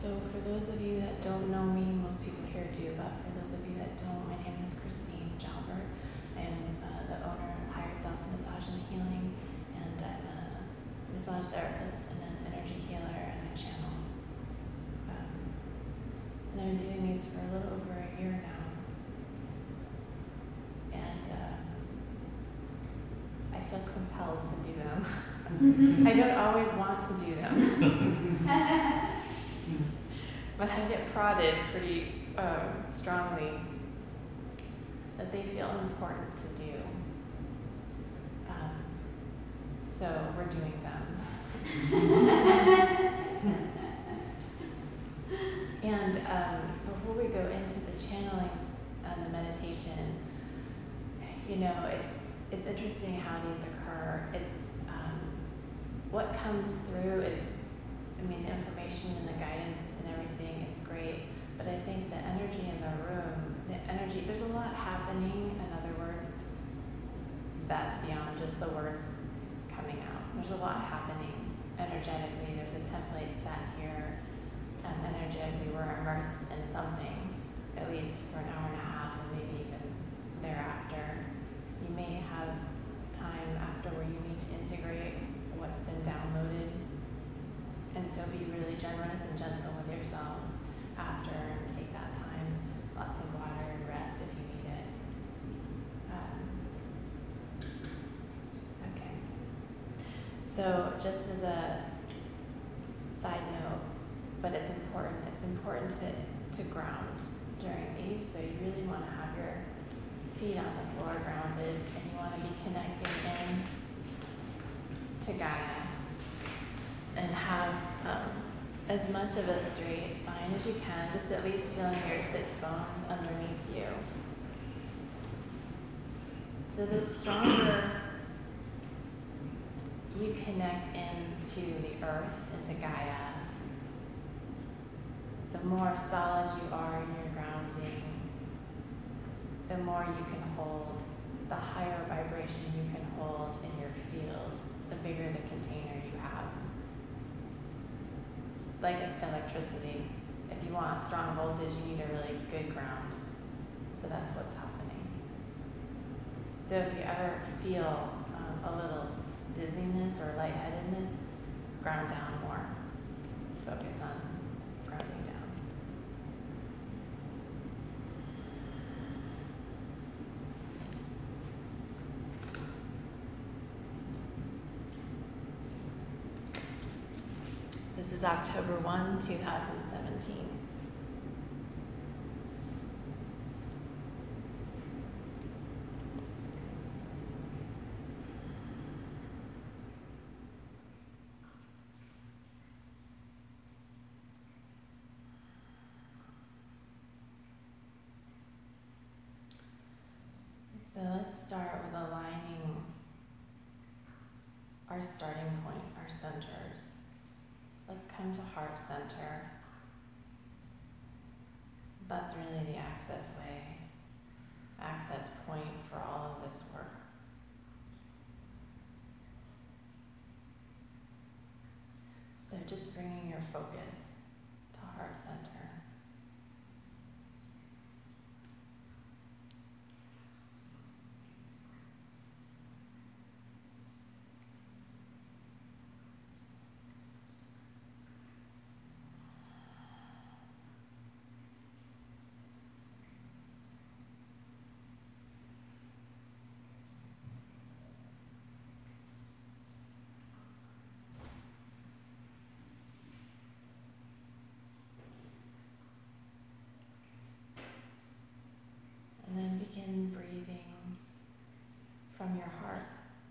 So for those of you that don't know me, most people here do, but for those of you that don't, my name is Christine Jalbert. I am the owner of Higher Self Massage and Healing, and I'm a massage therapist and an energy healer, and I channel. And I've been doing these for a little over a year now. And I feel compelled to do them. I don't always want to do them. But I get prodded pretty strongly that they feel important to do. So we're doing them. And before we go into the channeling and the meditation, you know, it's interesting how these occur. It's what comes through is, I mean, the information and the guidance and everything is great, but I think the energy in the room, there's a lot happening, in other words, that's beyond just the words coming out. There's a lot happening energetically. There's a template set here. Energetically, we're immersed in something, at least for an hour and a half, and maybe even thereafter. You may have time after where you need to integrate what's been downloaded. And so be really generous and gentle with yourselves after, and take that time. Lots of water and rest if you need it. Okay. So just as a side note, but it's important to ground during these. So you really want to have your feet on the floor grounded, and you want to be connecting in to Gaia. And have as much of a straight spine as you can, just at least feeling your sits bones underneath you. So the stronger you connect into the earth, into Gaia, the more solid you are in your grounding, the more you can hold, the higher vibration you can hold in your field, the bigger the container you have. Like electricity, if you want strong voltage, you need a really good ground. So that's what's happening. So if you ever feel a little dizziness or lightheadedness, ground down more. Focus on grounding down. This is October 1, 2017. So let's start with aligning our starting point, our centers. Let's come to heart center. That's really the access way, access point for all of this work. So just bringing your focus to heart center. And then begin breathing from your heart.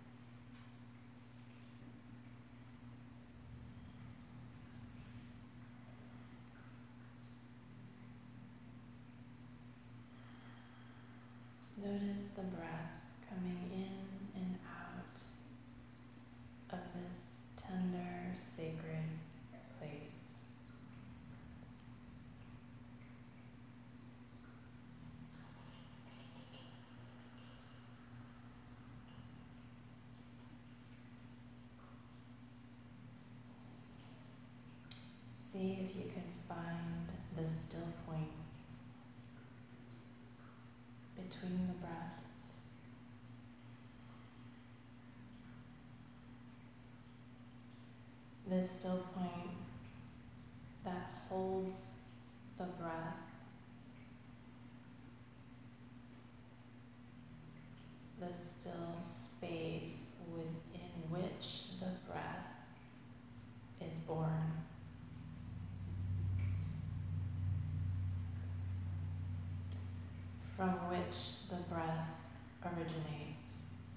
Notice the breath coming in and out of this tender, sacred place. See if you can find the still point between the breaths. This still point that holds the breath, the still space within which the breath is born. From which the breath originates.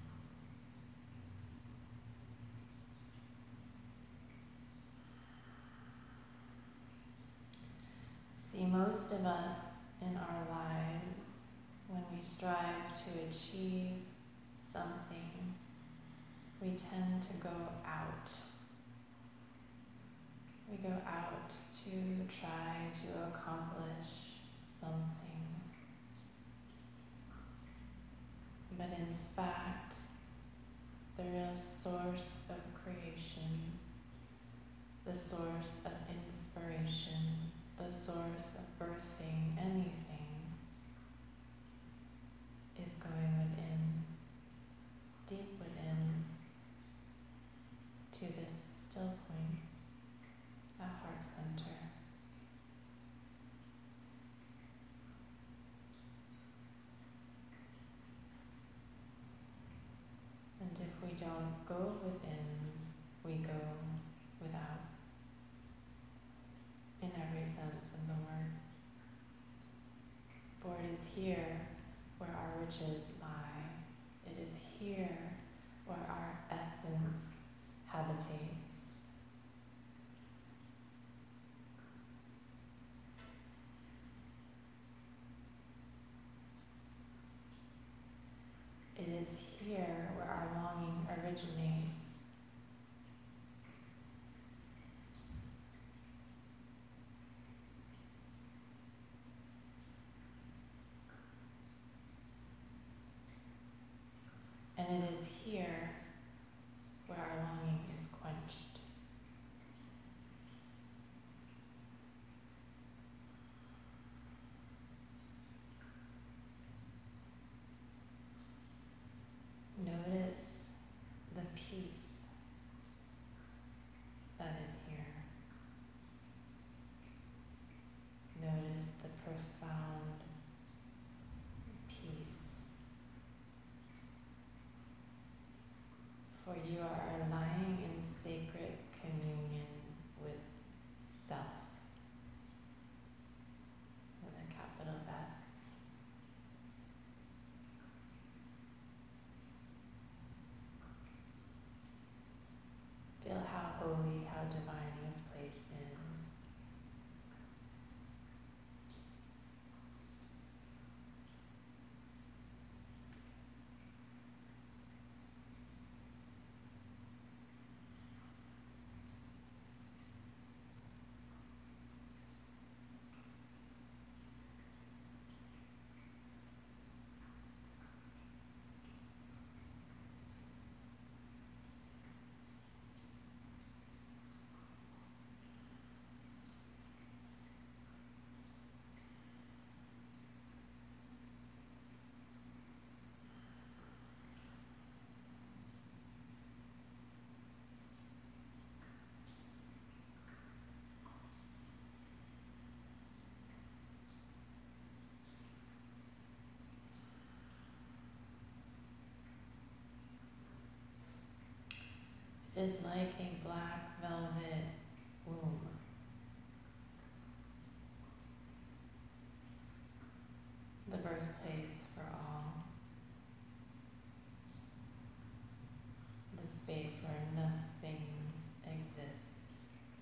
See, most of us in our lives, when we strive to achieve something, we tend to go out. We go out to try to accomplish something. But in fact, the real source of creation, the source of inspiration, the source of birthing anything is going within, deep within, to this still point, at heart center. And if we don't go within, we go without, in every sense of the word. For it is here where our riches lie. It is here where our essence habitates. It is here where our longing originates. And it is here where our longing is quenched. Notice the peace that is here. Notice the profound peace. For you are lying in sacred communion with self, with a capital S. Feel how holy, how divine this place is. It is like a black velvet womb. The birthplace for all. The space where nothing exists.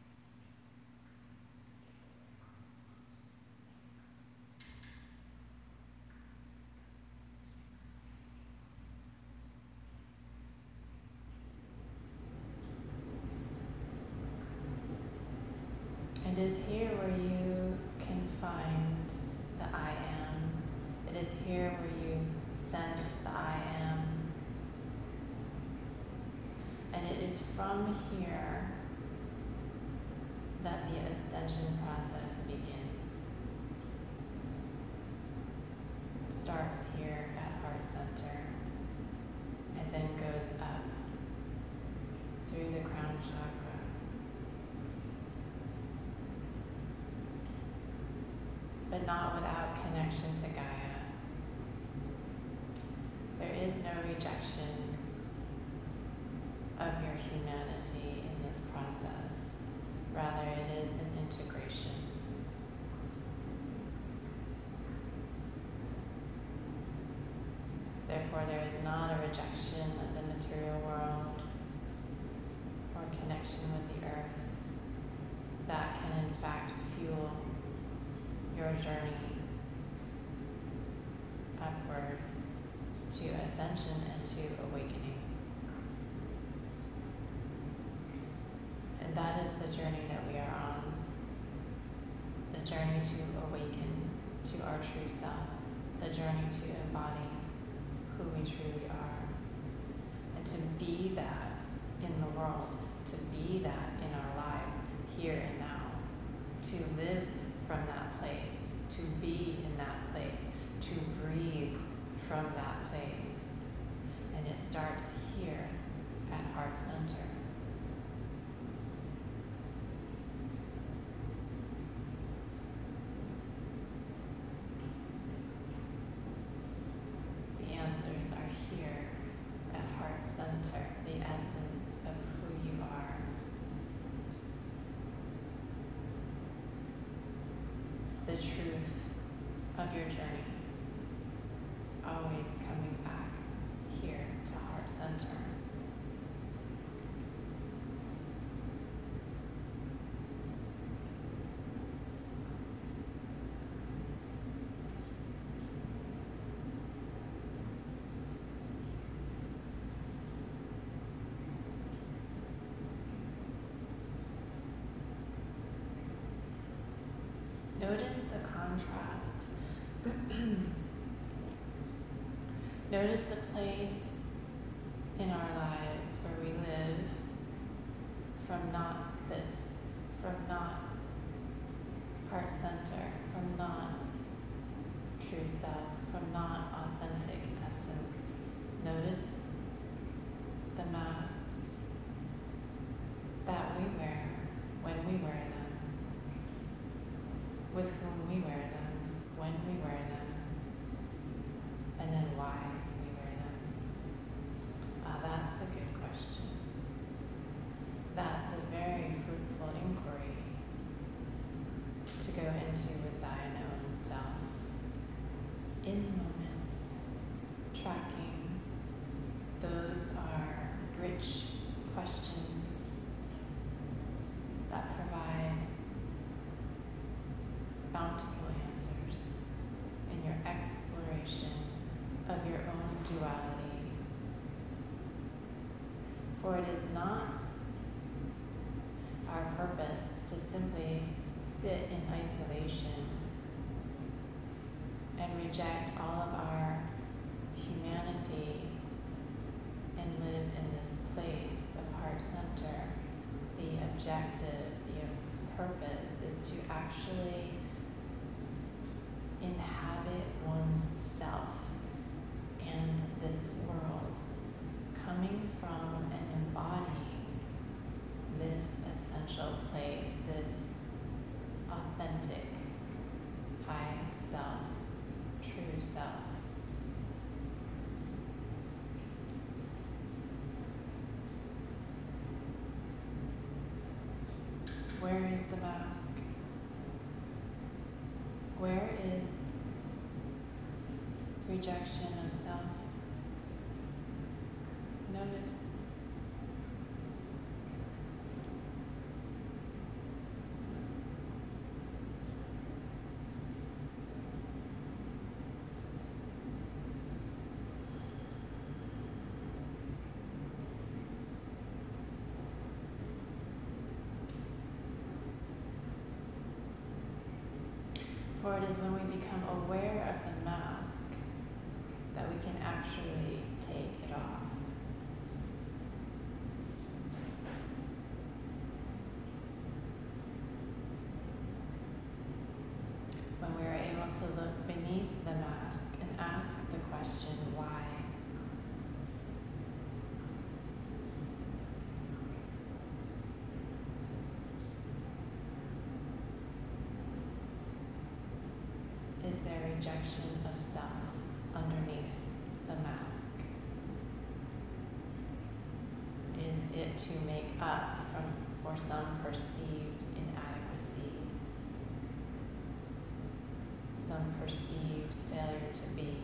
It is here where you can find the I am. It is here where you sense the I am. And it is from here that the ascension process begins. It starts here at heart center and then goes up through the crown chakra. But not without connection to Gaia. There is no rejection of your humanity in this process. Rather, it is an integration. Therefore, there is not a rejection of the material world or connection with the earth that can in fact fuel your journey upward to ascension and to awakening. And that is the journey that we are on. The journey to awaken to our true self. The journey to embody who we truly are. And to be that in the world. To be that in our lives, here and now. To live from that place. To be in that place. To breathe from that place. And it starts here at heart center. The answers are here at heart center, the essence of who you are. The truth of your journey. Always coming back here to heart center. Notice the contrast. Notice the place in our lives where we live from not this, from not heart center, from not true self, from not authentic essence. Notice the masks that we wear when we wear them, with whom we wear them, when we wear them, and then why we wear them. That's a good question. That's a very fruitful inquiry to go into with thine own self. In the moment, tracking, those are rich questions that provide bountiful answers in your exploration of your own duality. For it is not our purpose to simply sit in isolation and reject all of our humanity and live in this place of heart center. The objective, the purpose is to actually inhabit one's self and this world, coming from and embodying this essential place, this authentic high self, true self. Where is the mask? Where is rejection of self? Notice. For it is when we become aware of the mask that we can actually take it off. to look beneath the mask and ask the question, why? Is there rejection of self underneath the mask? Is it to make up for some perceived inadequacy, some perceived failure to be?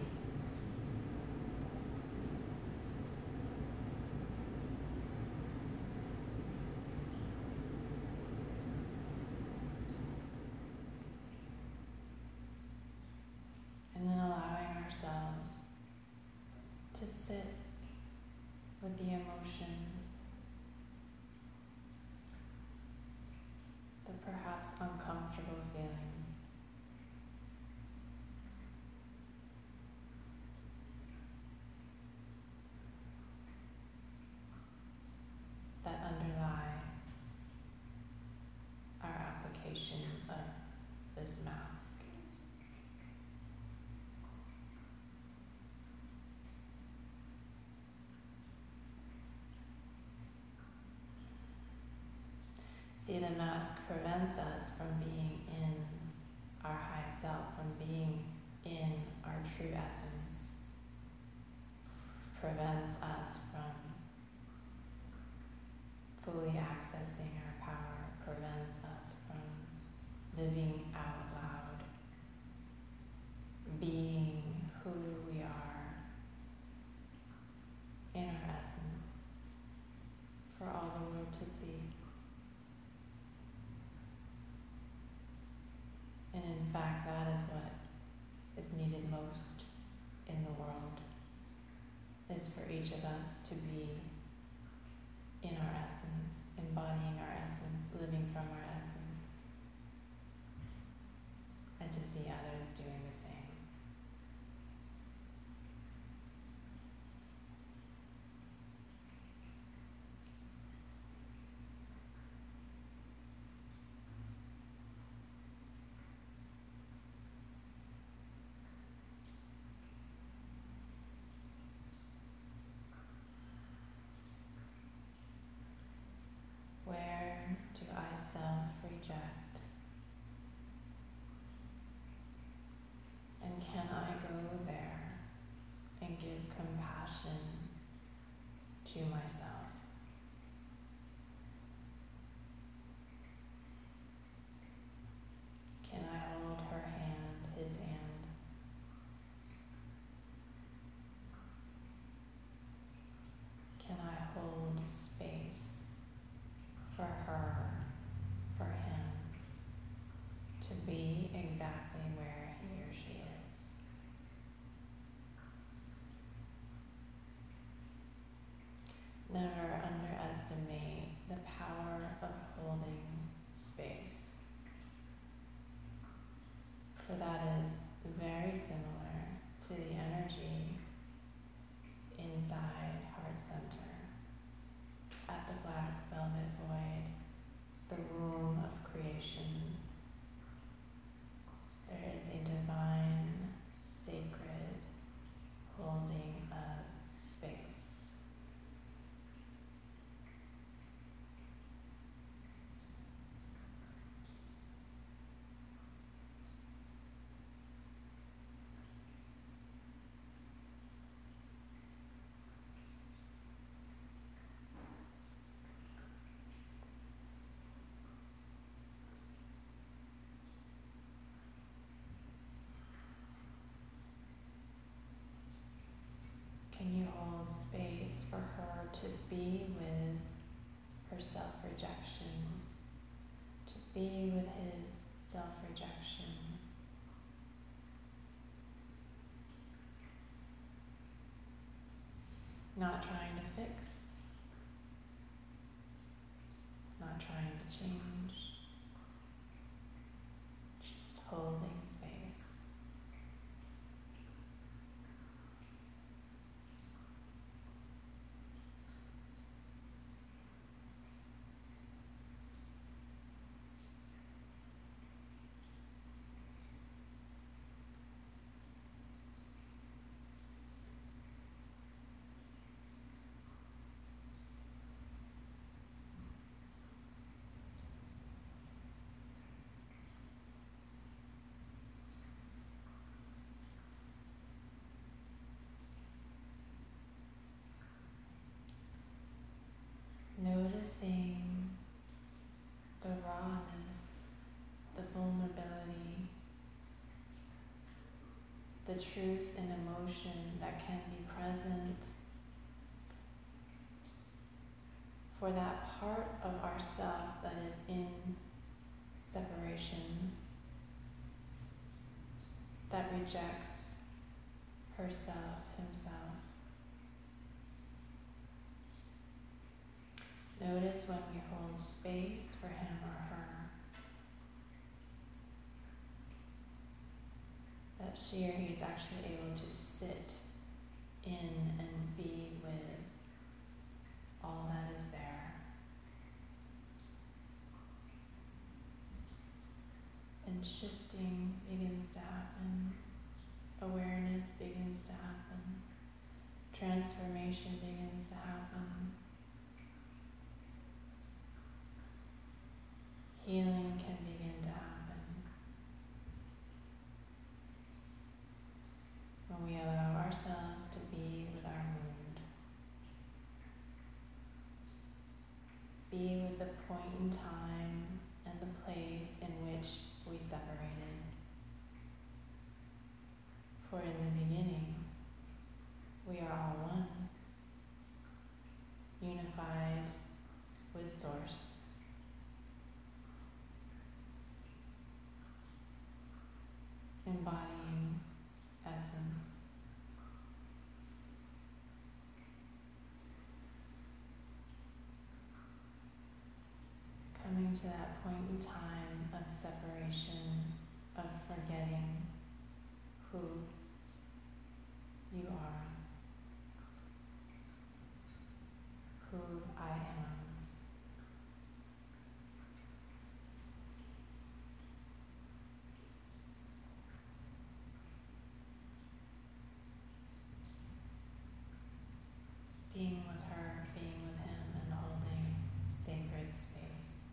And then allowing ourselves to sit with the emotion, the perhaps uncomfortable feelings. That underlie our application of this mask. See, the mask prevents us from being in our high self, from being in our true essence, prevents us from fully accessing our power, prevents us from living out loud, being who we are in our essence for all the world to see. And in fact, that is what is needed most in the world, is for each of us to be in our essence, embodying our essence, living from our essence, and to see others doing the same. Where do I self-reject? And can I go there and give compassion to myself? Can I hold her hand, his hand? Can I hold space for her, for him, to be exactly where he or she is? Never underestimate the power of holding space, for that is very similar to the energy inside Heart Center, at the Black Velvet Void, the womb of creation. There is a divine, sacred holding of space. Can you hold space for her to be with her self-rejection, to be with his self-rejection? Not trying to fix, not trying to change, just holding space. rawness, the vulnerability, the truth and emotion that can be present for that part of ourself that is in separation, that rejects herself, himself. Notice when we hold space for him or her, that she or he is actually able to sit in and be with all that is there. And shifting begins to happen. Awareness begins to happen. Transformation begins to happen. Healing can begin to happen when we allow ourselves to be with our wound. Be with the point in time and the place in which we separated. For in the beginning, we are all one, unified with Source. Embodying essence. Coming to that point in time of separation, of forgetting who you are, who I am. Being with her, being with him, and holding sacred space.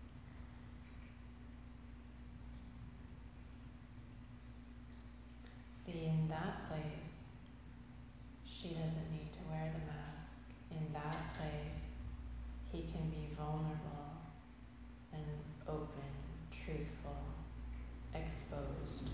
See, in that place, she doesn't need to wear the mask. In that place, he can be vulnerable and open, truthful, exposed.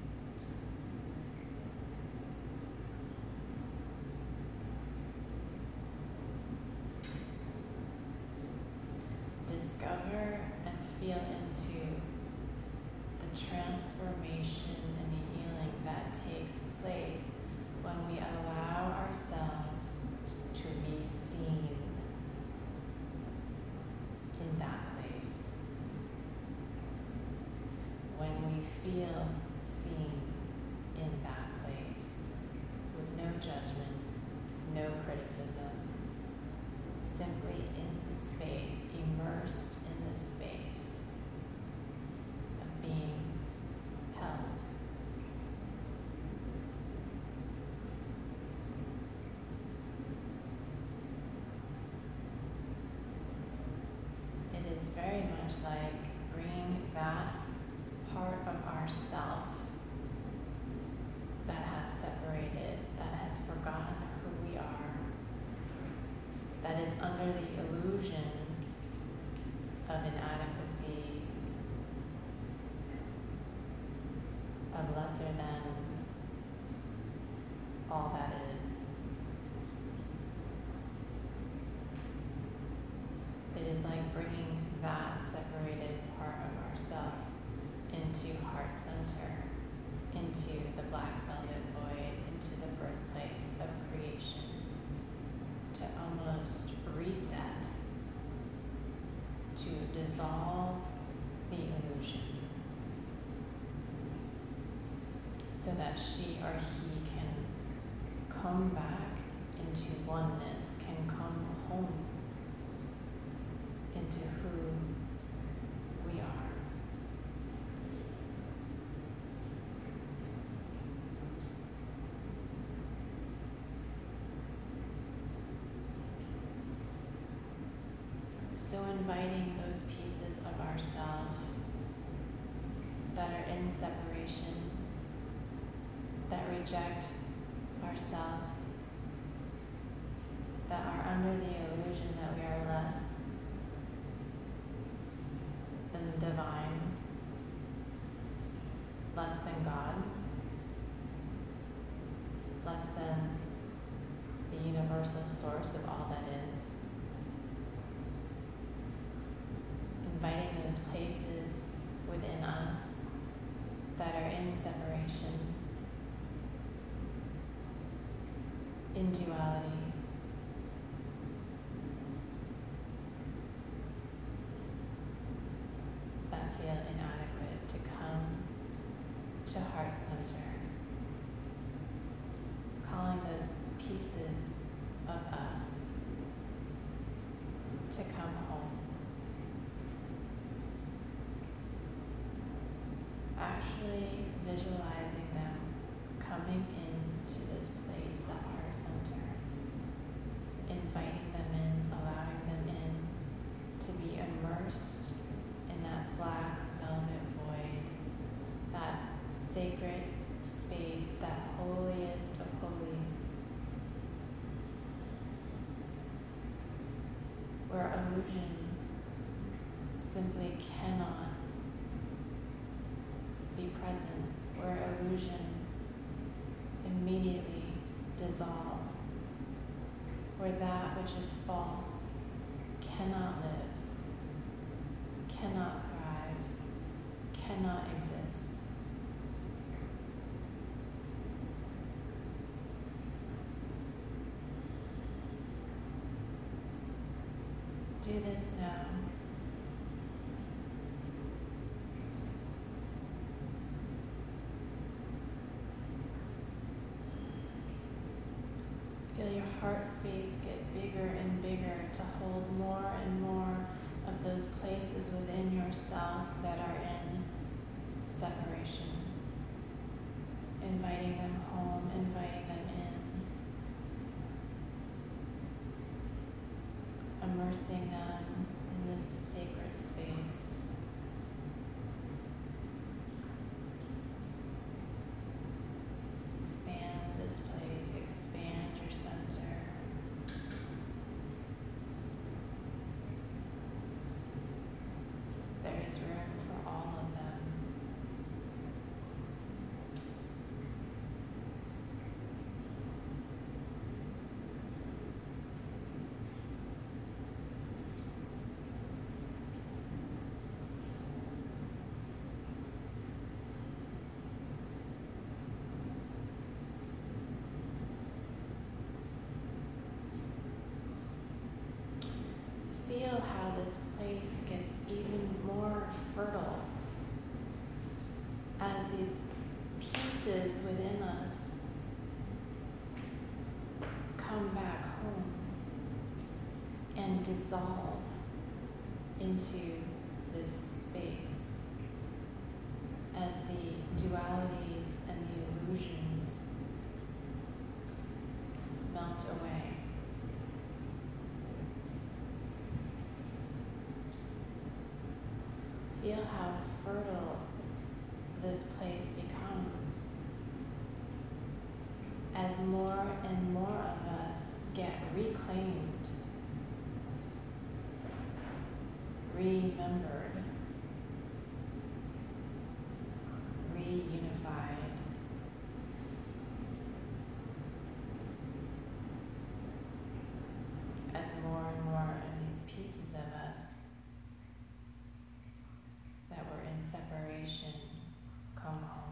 Discover and feel into the transformation and healing that takes place when we allow ourselves to be seen in that place. When we feel seen in that place with no judgment, no criticism, simply in the space, immersed in the space of being held. It is very much like bringing that part of ourself that has separated, that has forgotten who we are, that is under the illusion of inadequacy, of lesser than all that is. It is like bringing that separated part of ourself into heart center, into the black velvet void, into the birthplace of creation, to almost reset, to dissolve the illusion, so that she or he can come back into oneness, can come home into who we are. So inviting those pieces of ourself that are in separation, that reject ourself, that are under the illusion that we are less than divine, less than God, less than the universal source of all that is. Inviting those places within us that are in separation, in duality, that feel inadequate, to come to heart center, calling those pieces of us to come home. Actually visualizing them coming into this place at heart center, inviting them in, allowing them in to be immersed in that black velvet void, that sacred space, that holiest of holies, where illusion simply cannot be present, where illusion immediately dissolves, where that which is false cannot live, cannot thrive, cannot exist. Do this now. Feel your heart space get bigger and bigger to hold more and more of those places within yourself that are in separation. Inviting them home, inviting them in, immersing them in this sacred space. Expand this place, expand your center. There is room for all of them. Feel how this place gets even more fertile as these pieces within us come back home and dissolve into this space as the dualities and the illusions melt away. Feel how fertile this place becomes as more and more of us get reclaimed, remembered, reunified. As more and more of these pieces of us that were in separation come home.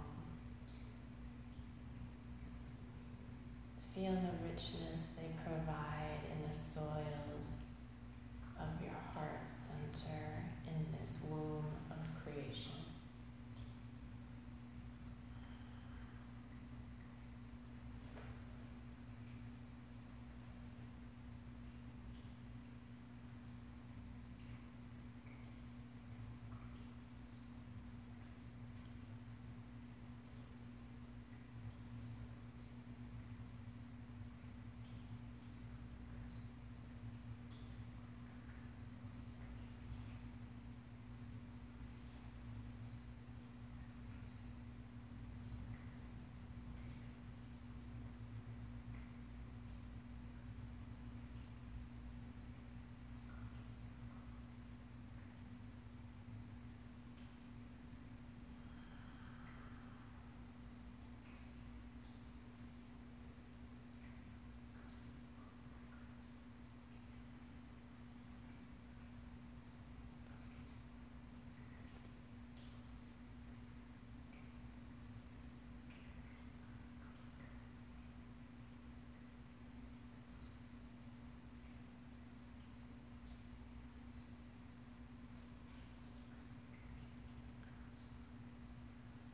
Feel the richness they provide in the soils of your heart center in this womb of creation.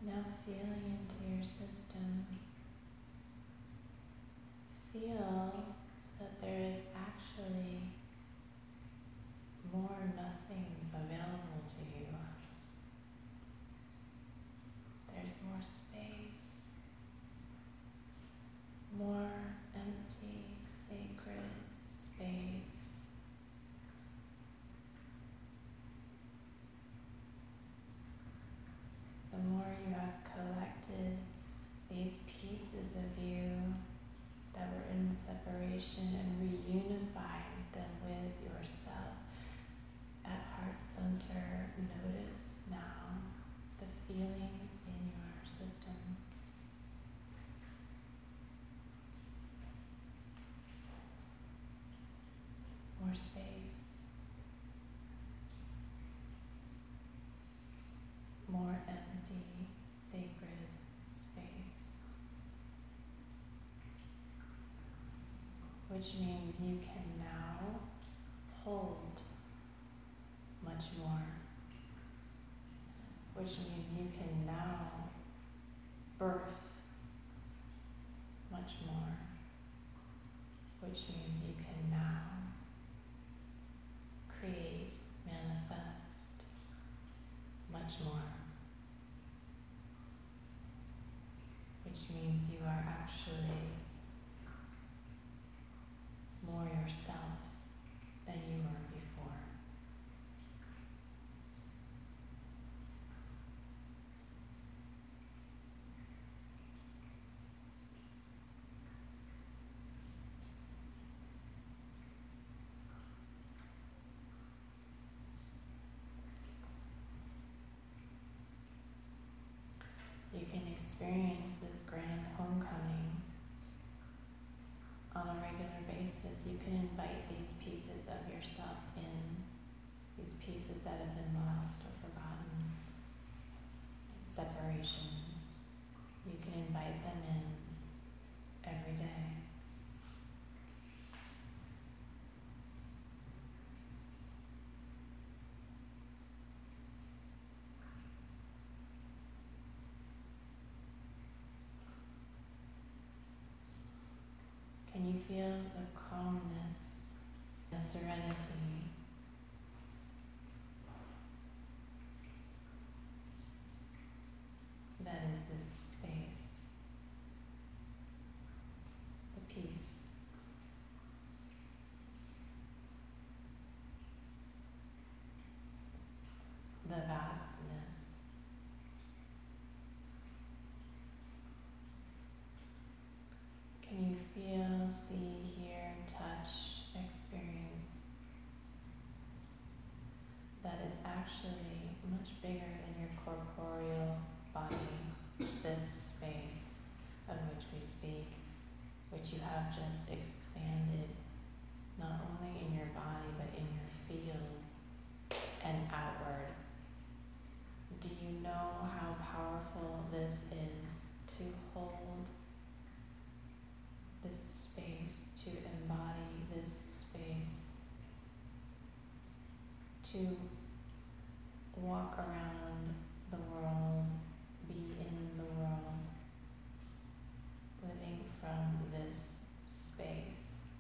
Now feeling into your system, feel that there is actually more nothing available to you. There's more space, more empty, sacred space. The more you have collected these pieces of you that were in separation and reunifying them with yourself at heart center, notice now the feeling in your system. More space, more empty, sacred space, which means you can now hold much more, which means you can now birth much more, which means you can now create, manifest much more, which means you are actually more yourself than you were before. You can experience this grand homecoming on a regular basis. You can invite these pieces of yourself in, these pieces that have been lost or forgotten, separation. You can invite them in every day. Can you feel the calmness, the serenity, that is this space, the peace? The vastness, can you feel, see, hear, touch, experience that it's actually much bigger than your corporeal body, this space of which we speak, which you have just expanded not only in your body but in your field and outward. Do you know how powerful this is to hold this space, to embody this space, to walk around the world, be in the world, living from this space?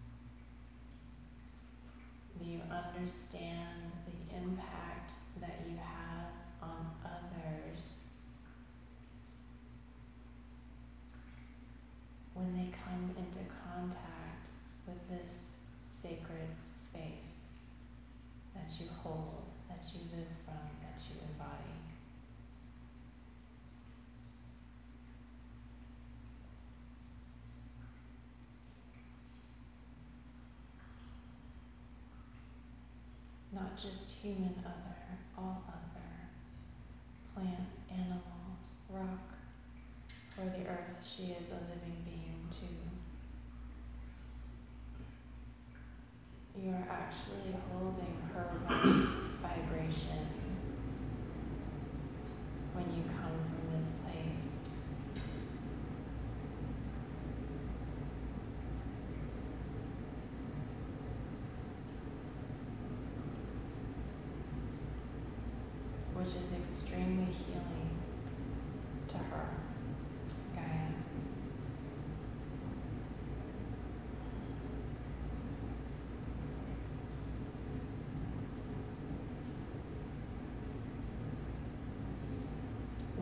Do you understand the impact that you have on others when they come into contact with this sacred space that you hold, that you live from, that you embody? Not just human other, all other, plant, animal, rock, or the earth, she is a living being too. You are actually holding her vibration when you come from this place. Which is extremely healing to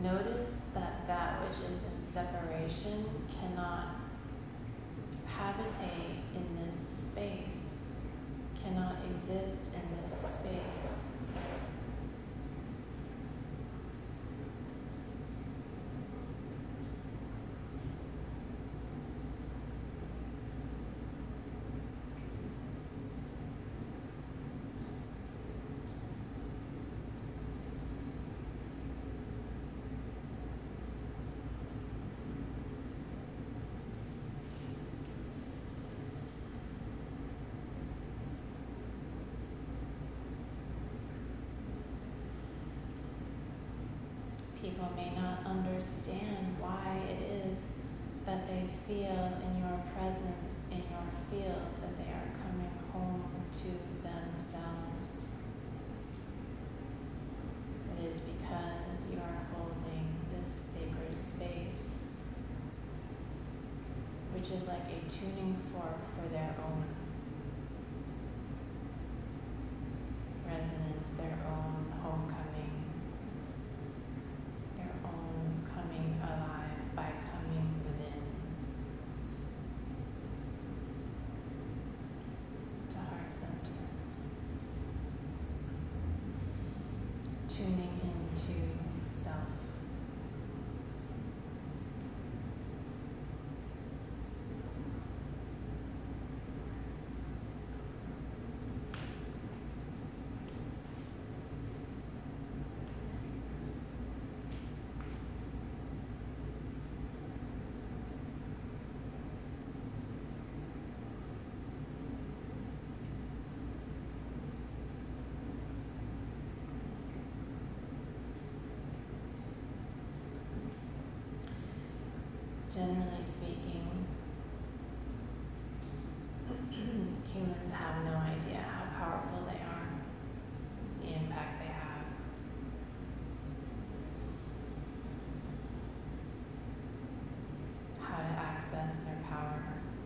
notice that that which is in separation cannot habitate in this space, cannot exist in this space. People may not understand why it is that they feel in your presence, in your field, that they are coming home to themselves. It is because you are holding this sacred space, which is like a tuning fork for their own resonance, their own homecoming. Coming alive by coming within to heart center, tuning into self. Generally speaking, humans have no idea how powerful they are, the impact they have. How to access their power.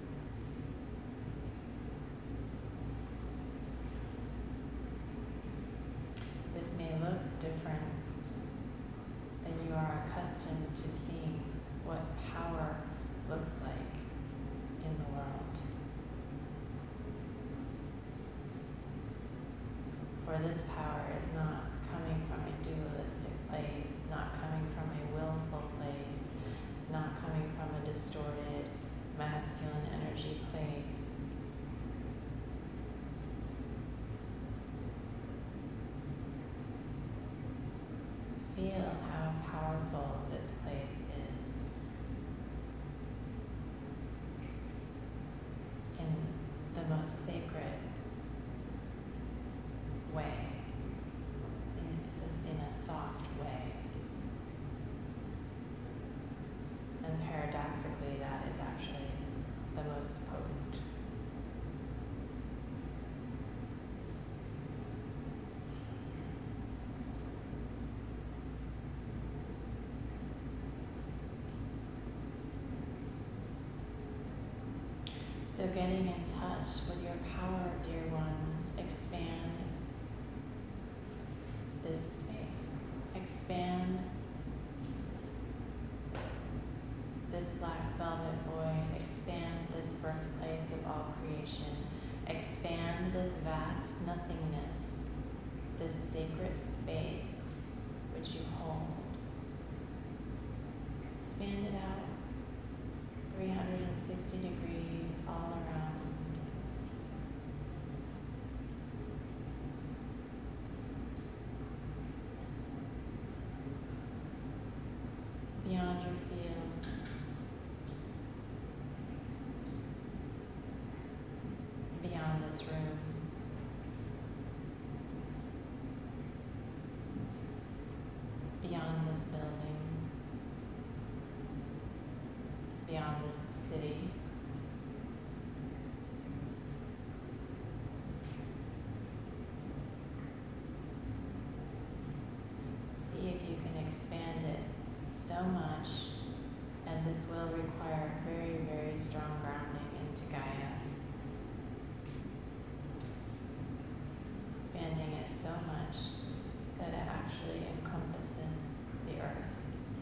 This may look different than you are accustomed to seeing what power looks like in the world. For this power is not coming from a dualistic place, it's not coming from a willful place, it's not coming from a distorted masculine energy place. Feel how powerful this place is in the most sacred way. It's in a soft way. And paradoxically, that is actually the most potent. So getting in touch with your power, dear ones, expand this space. Expand this black velvet void. Expand this birthplace of all creation. Expand this vast nothingness, this sacred space which you hold. Expand it out 360 degrees all around. Beyond your field. Beyond this room. Beyond this building. Beyond this city. See if you can expand it so much, and this will require very, very strong grounding into Gaia. Expanding it so much that it actually encompasses the earth.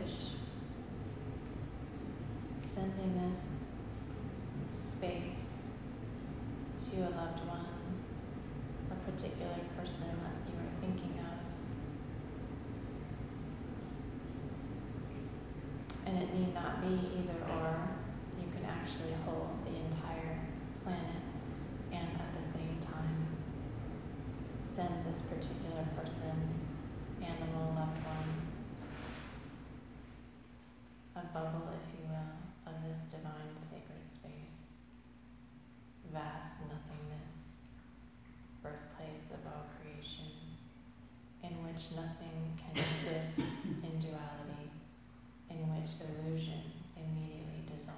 wish, sending this space to a loved one, a particular person that you are thinking of. And it need not be either or. You can actually hold the entire planet and at the same time send this particular person, animal, loved one, a bubble, if you will, of this divine sacred space, vast nothingness, birthplace of all creation, in which nothing can exist in duality, in which illusion immediately dissolves.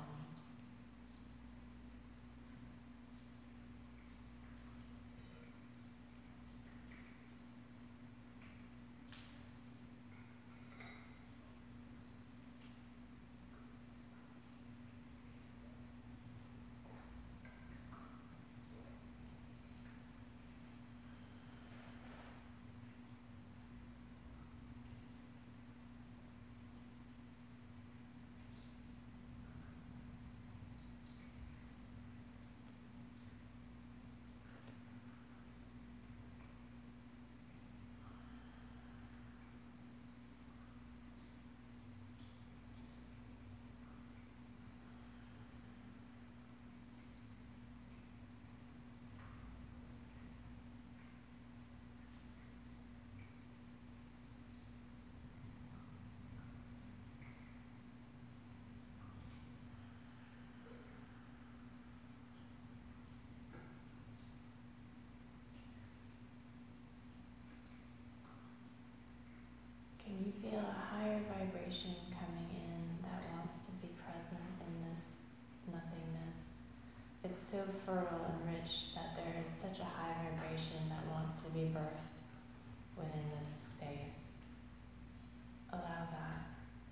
Can you feel a higher vibration coming in that wants to be present in this nothingness? It's so fertile and rich that there is such a high vibration that wants to be birthed within this space. Allow that.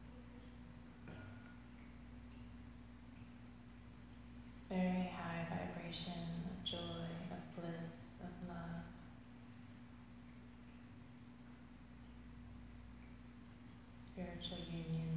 Very high vibration of joy, of bliss, of love. Spiritual union.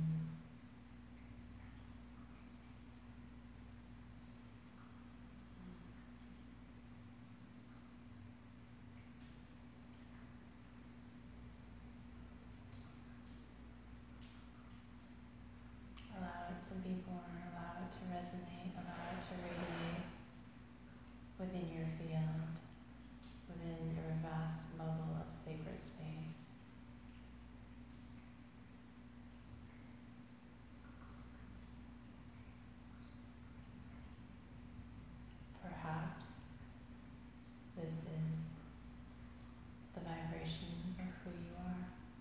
Allow it to be born, allow it to resonate, allow it to radiate within your field, within your vast bubble of sacred space. Perhaps this is the vibration of who you are.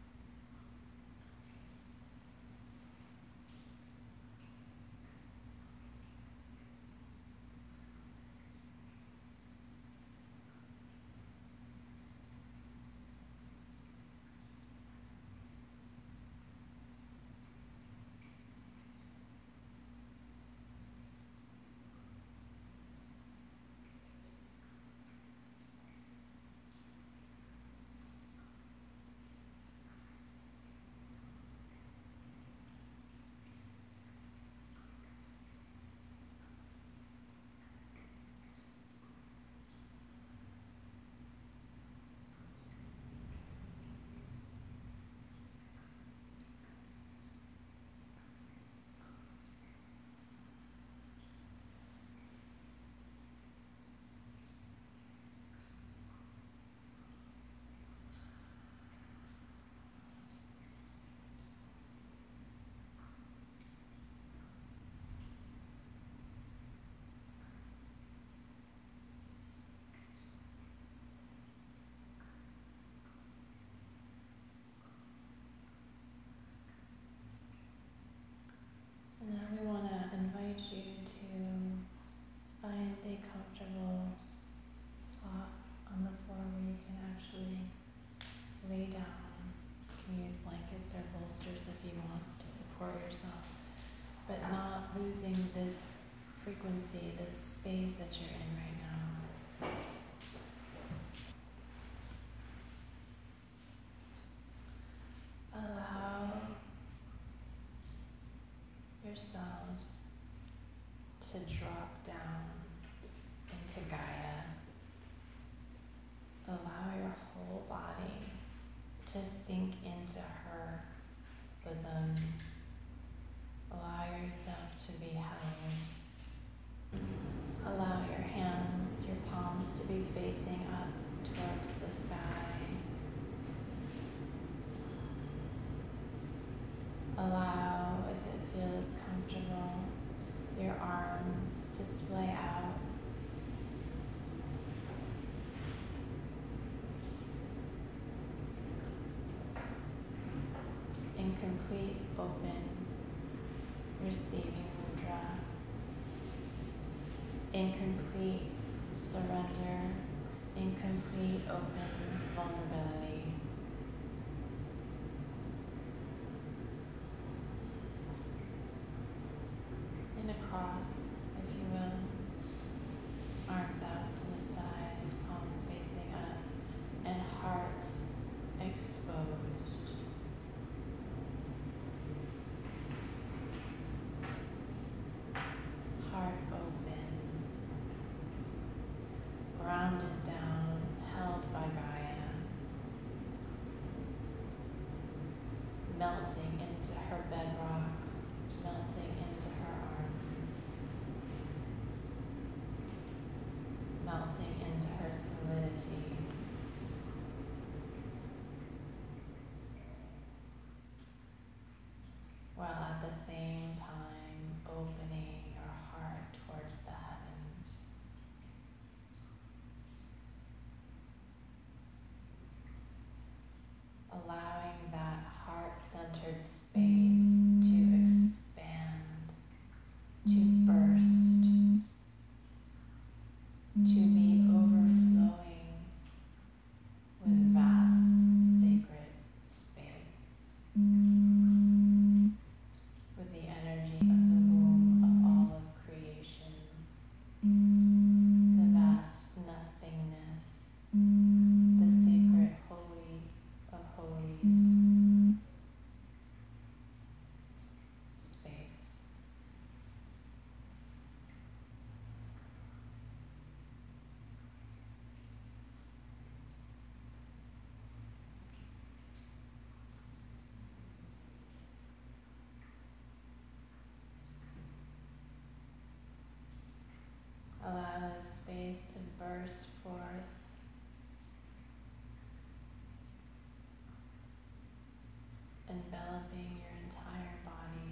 So now we want to invite you to find a comfortable spot on the floor where you can actually lay down. You can use blankets or bolsters if you want to support yourself, but not losing this frequency, this space that you're in right now. Allow to drop down into Gaia. Allow your whole body to sink into her bosom. Allow yourself to be held. Allow your hands, your palms to be facing up towards the sky. Allow, if it feels comfortable, your arms to splay out. In complete open, receiving mudra. In complete surrender, in complete open vulnerability. And across, if you will, arms out to the sides, palms facing up, and heart exposed. Heart open, grounded down, held by Gaia, melting into her bedrock, melting into her arms, melting into her solidity. While at the same time opening your heart towards the heavens. Allowing that heart-centered space to expand, to burst, to be overflowing with vast sacred space, with the energy of the womb of all of creation, the vast nothingness, the sacred holy of holies, space. Allow this space to burst forth, enveloping your entire body,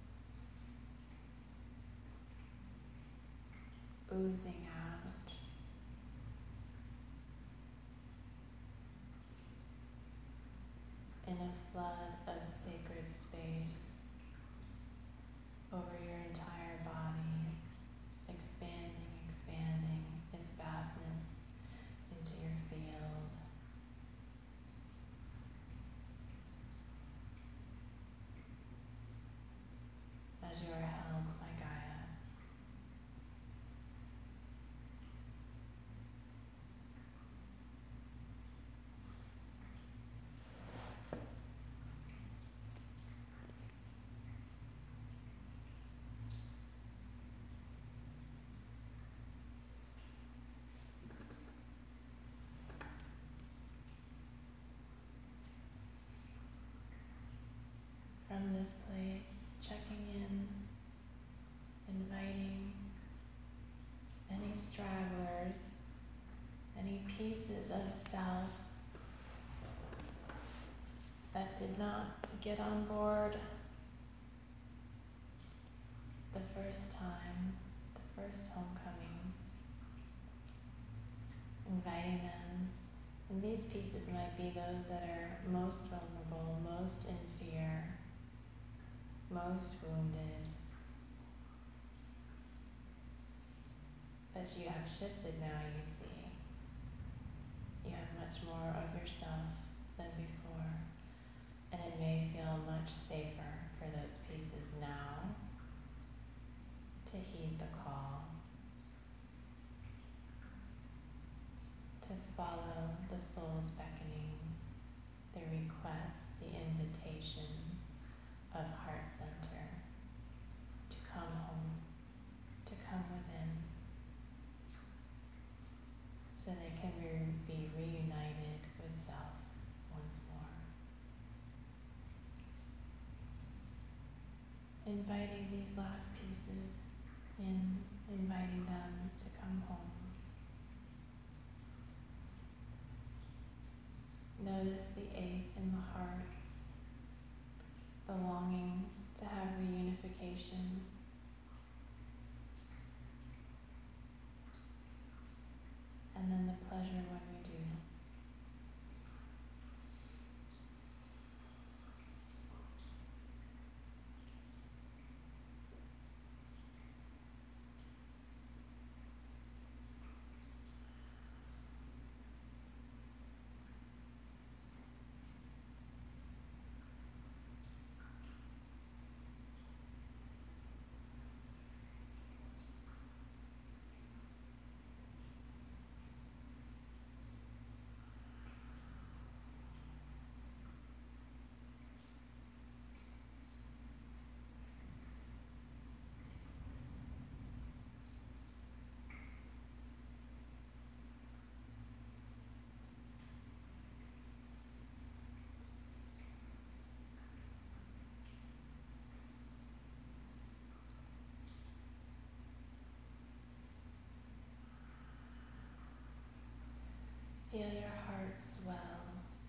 oozing out, in a flood of sacred space over your entire body, expanding its vastness into your field. As you are held by Gaia. From this place, checking in, inviting any stragglers, any pieces of self that did not get on board the first time, the first homecoming, inviting them. And these pieces might be those that are most vulnerable, most in fear, most wounded. But you have shifted now, you see. You have much more of yourself than before. And it may feel much safer for those pieces now to heed the call, to follow the soul's beckoning, the request, the invitation of Heart Center to come home, to be reunited with self once more. Inviting these last pieces in, inviting them to come home. Notice the ache in the heart, the longing to have reunification, and then the pleasure when we do. Feel your heart swell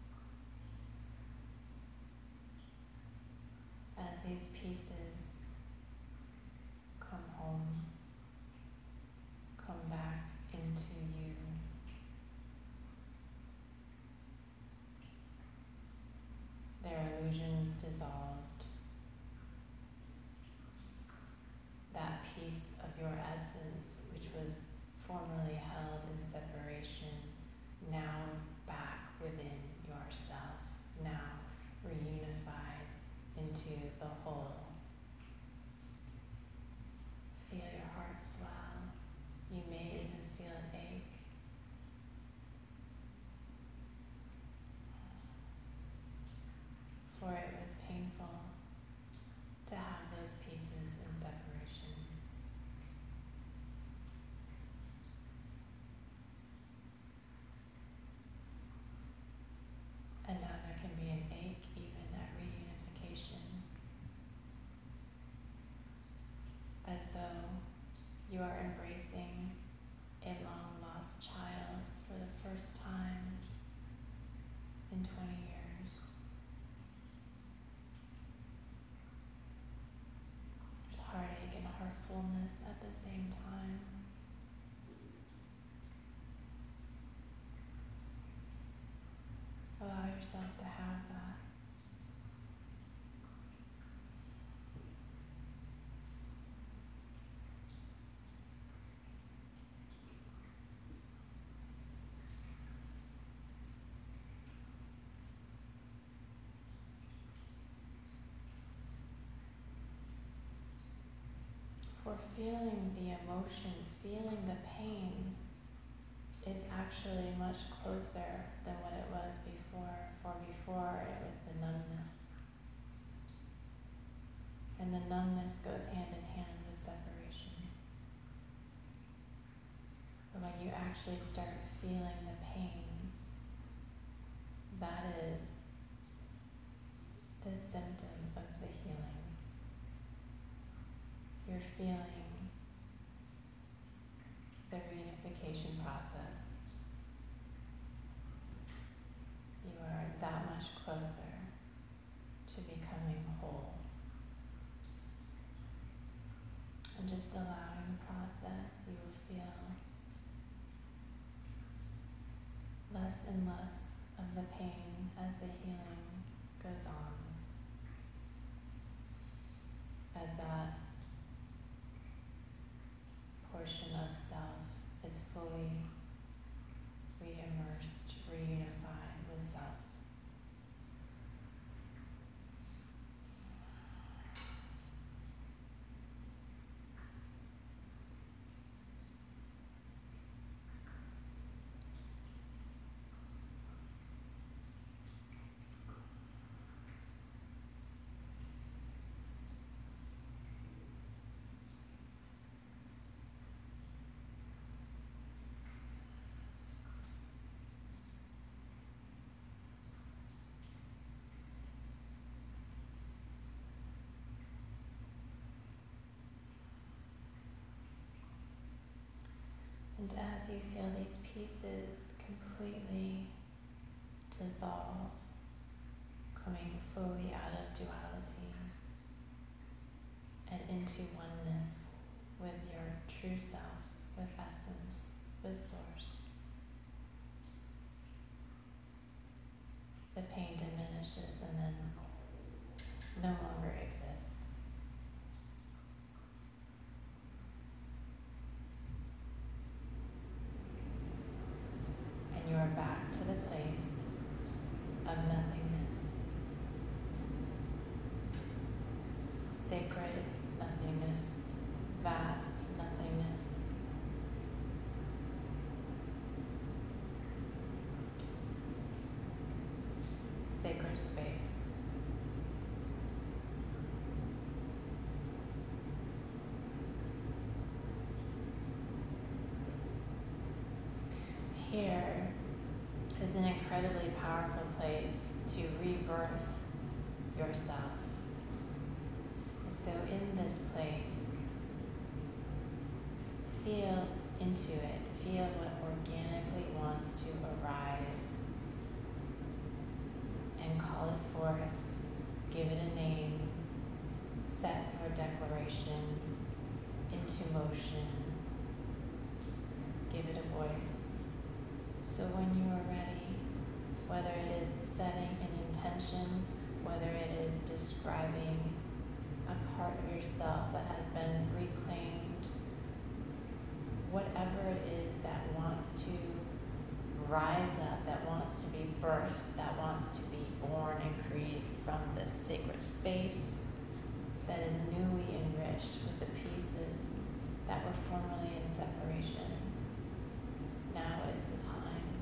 as these pieces come home, come back into you. Their illusions dissolved. That piece of your essence, which was formerly held in separation, now back within yourself, now reunified into the whole. Feel your heart swell. You may even feel an ache. For it was painful to have those pieces in separation. And now there can be an ache even at reunification, as though you are embracing a long lost child for the first time in 20 years. There's heartache and heartfulness at the same time. Allow yourself to have that. For feeling the emotion, feeling the pain is actually much closer than what it was before. For before it was the numbness. And the numbness goes hand in hand with separation. But when you actually start feeling the pain, that is the symptom of the healing. You're feeling the reunification process. You are that much closer to becoming whole. And just allowing the process, you will feel less and less of the pain as the healing goes on. As that portion of self is fully re-immersed, reunified with self. And as you feel these pieces completely dissolve, coming fully out of duality and into oneness with your true self, with essence, with source, the pain diminishes and then no longer exists. And you are back to the place of nothingness, sacred nothingness, vast nothingness. Sacred space. Here is an incredibly powerful place to rebirth yourself. So in this place, feel into it, feel what organically wants to arise and call it forth, give it a name, set your declaration into motion, give it a voice. So when you are ready, whether it is setting an intention, whether it is describing a part of yourself that has been reclaimed, whatever it is that wants to rise up, that wants to be birthed, that wants to be born and created from this sacred space that is newly enriched with the pieces that were formerly in separation. Now is the time.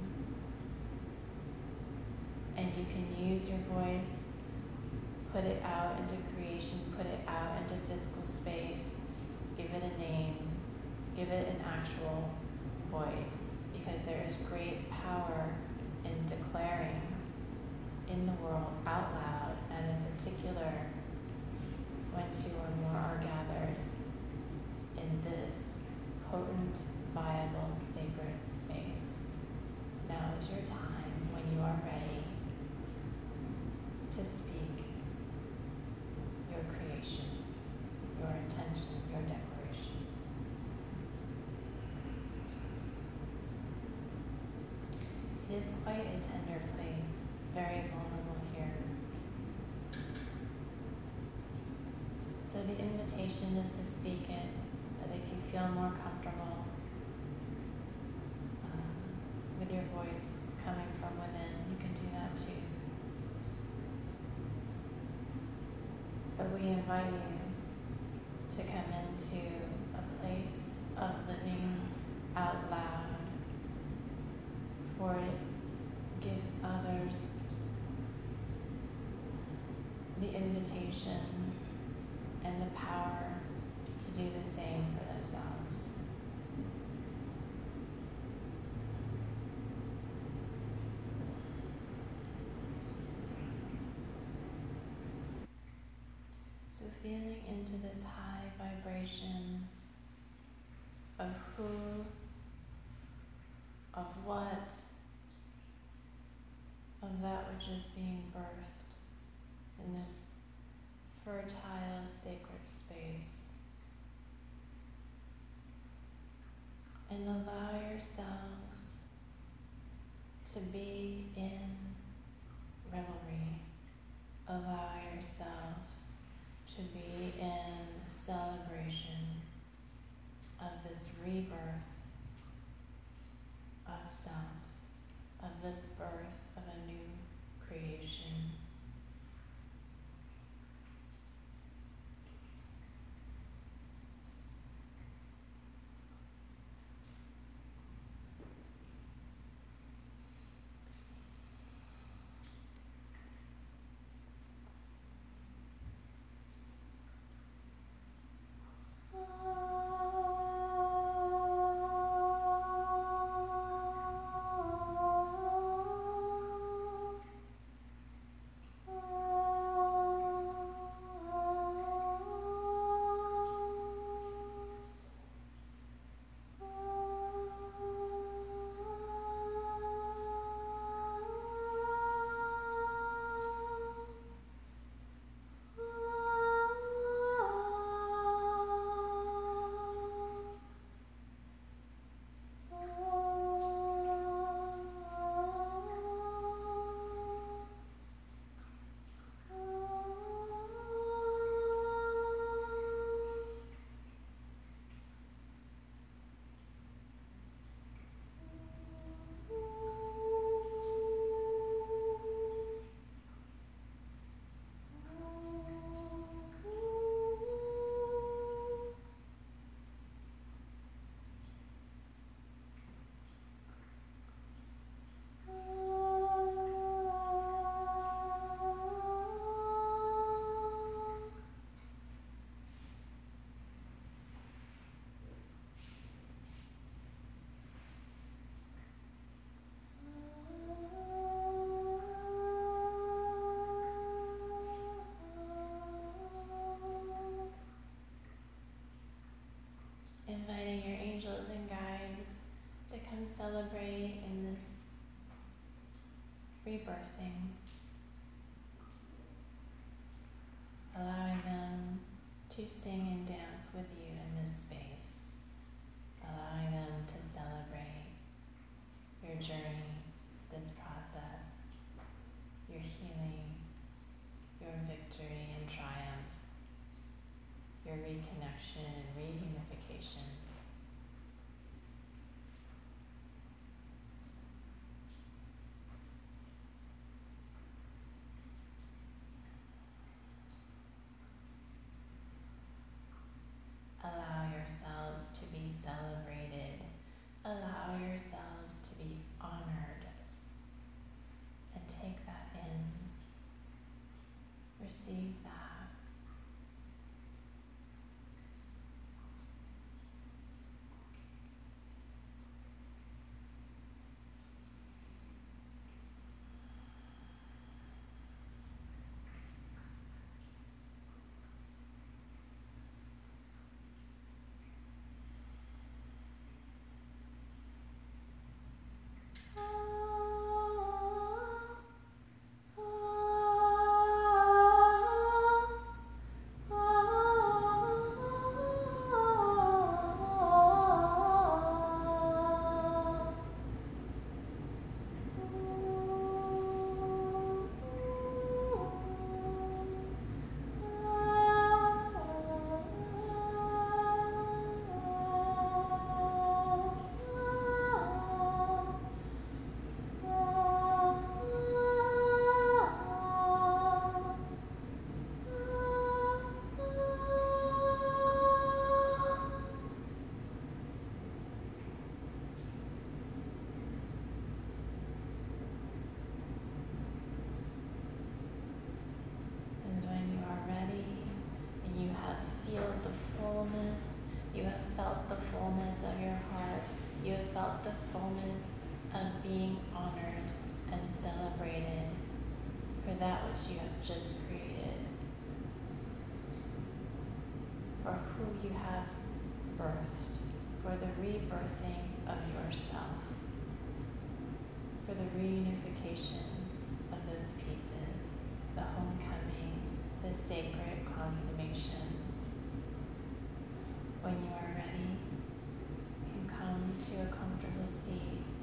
And you can use your voice, put it out into creation, put it out into physical space, give it a name, give it an actual voice, because there is great power in declaring in the world out loud, and in particular when two or more are gathered in this potent, viable, sacred space. Now is your time when you are ready to speak your creation, your intention, your declaration. It is quite a tender place, very vulnerable here. So the invitation is to speak it, but if you feel more comfortable with your voice coming from within, you can do that too. But we invite you to come into a place of living out loud, for it gives others the invitation and the power to do the same for themselves. So feeling into this high vibration of who, of what, of that which is being birthed in this fertile, sacred space. And allow yourselves to be in revelry. Allow yourselves to be in celebration of this rebirth of self, of this birth of a new creation. rebirthing, allowing them to sing and dance with you in this space, allowing them to celebrate your journey, this process, your healing, your victory and triumph, your reconnection and reunification. Allow yourselves to be celebrated. Allow yourselves to be honored. And take that in. Receive that. And when you are ready and you have felt the fullness, you have felt the fullness of your heart, you have felt the fullness of being honored and celebrated for that which you have just created, for who you have birthed, for the rebirthing of yourself, for the reunification of those pieces, the homecoming, the sacred consummation. When you are ready, you can come to a comfortable seat